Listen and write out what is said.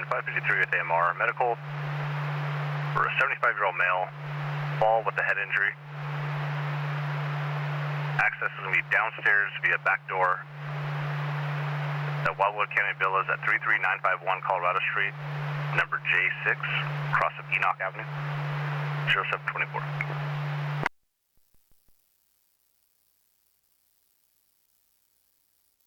553 with AMR. Medical for a 75-year-old male, fall with a head injury. Access is going to be downstairs via back door. The Wildwood County Villas at 33951 Colorado Street, number J6, across of Enoch Avenue, 0724.